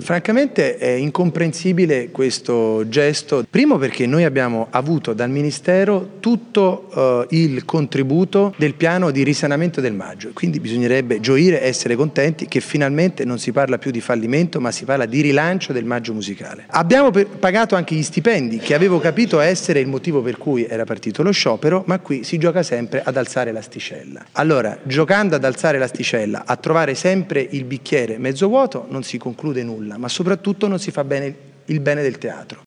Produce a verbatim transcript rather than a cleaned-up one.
Francamente è incomprensibile questo gesto, primo perché noi abbiamo avuto dal Ministero tutto uh, il contributo del piano di risanamento del Maggio, quindi bisognerebbe gioire e essere contenti che finalmente non si parla più di fallimento ma si parla di rilancio del Maggio musicale. Abbiamo per, pagato anche gli stipendi, che avevo capito essere il motivo per cui era partito lo sciopero, ma qui si gioca sempre ad alzare l'asticella. Allora, giocando ad alzare l'asticella, a trovare sempre il bicchiere mezzo vuoto, non si conclude nulla, ma soprattutto non si fa bene il bene del teatro.